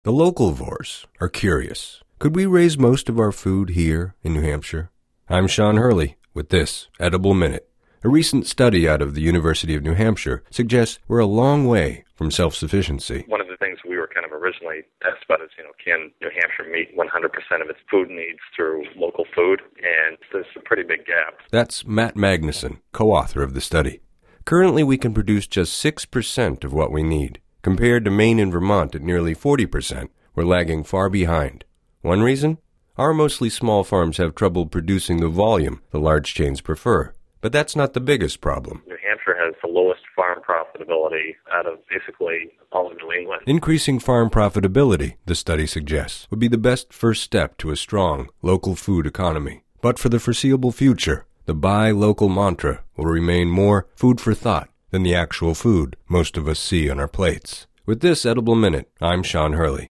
The localvores are curious. Could we raise most of our food here in New Hampshire? I'm Sean Hurley with this Edible Minute. A recent study out of the University of New Hampshire suggests we're a long way from self-sufficiency. One of the things we were kind of originally asked about is, can New Hampshire meet 100% of its food needs through local food? And there's a pretty big gap. That's Matt Magnuson, co-author of the study. Currently, we can produce just 6% of what we need. Compared to Maine and Vermont at nearly 40%, we're lagging far behind. One reason? Our mostly small farms have trouble producing the volume the large chains prefer. But that's not the biggest problem. New Hampshire has the lowest farm profitability out of basically all of New England. Increasing farm profitability, the study suggests, would be the best first step to a strong local food economy. But for the foreseeable future, the buy local mantra will remain more food for thought than the actual food most of us see on our plates. With this Edible Minute, I'm Sean Hurley.